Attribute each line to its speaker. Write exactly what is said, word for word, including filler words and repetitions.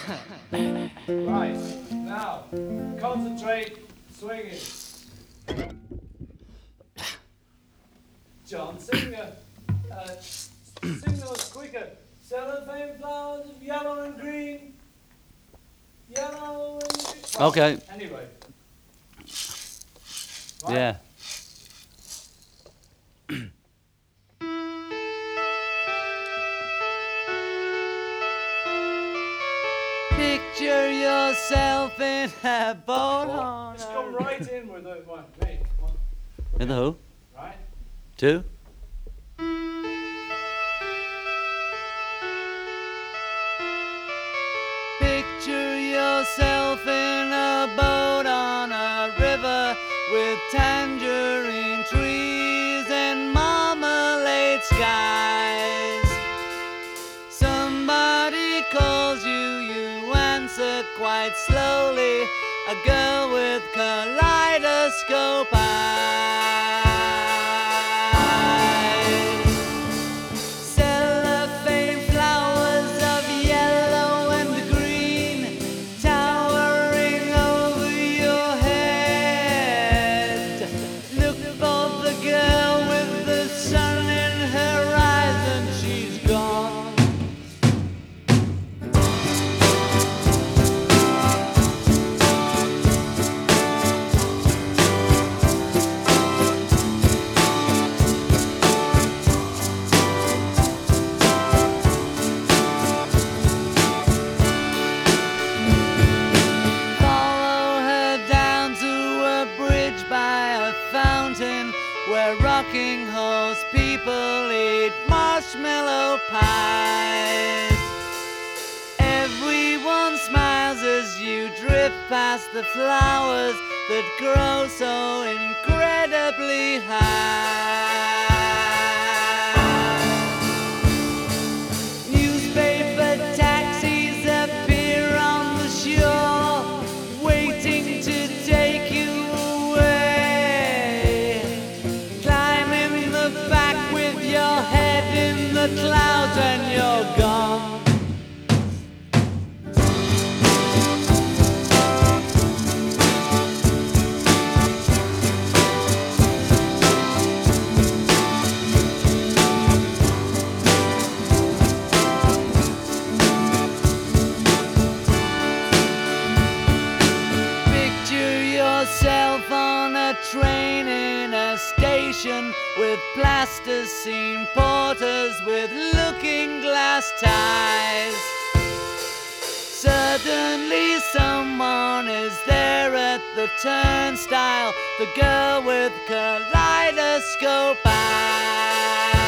Speaker 1: Right, now, concentrate, swinging. John, sing, uh, uh, sing those quicker. Cellophane flowers of yellow and green. Yellow and green. Well,
Speaker 2: Okay.
Speaker 1: Anyway. Right.
Speaker 2: Yeah. Picture yourself in a boat on
Speaker 1: Just
Speaker 2: a
Speaker 1: come right in with it. One, mate. One.
Speaker 2: In the who?
Speaker 1: Right?
Speaker 2: Two? Picture yourself in a boat on a river with tangerine trees and marmalade skies. Somebody calls you, you answer quite slowly. A girl with kaleidoscope eyes. Cellophane flowers of yellow and green towering over your head. Look for the girl with the sun in her eyes and she's gone. Where rocking horse people eat marshmallow pies. Everyone smiles as you drift past the flowers that grow so incredibly high. Newspaper taxis appear on the shore, waiting to take you your head in the clouds and you're gone. Picture yourself on a train in a station with plasticine porters with looking glass ties. Suddenly someone is there at the turnstile, the girl with kaleidoscope eyes.